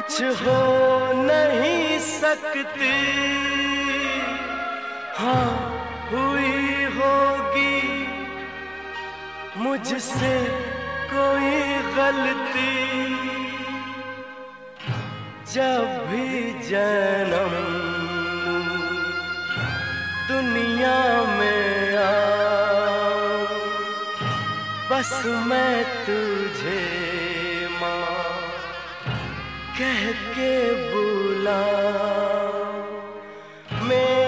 कुछ हो नहीं सकती, हाँ हुई होगी मुझसे कोई गलती। जब भी जन्म दुनिया में आऊं, बस मैं तुझे माँ कह के बुलाऊं।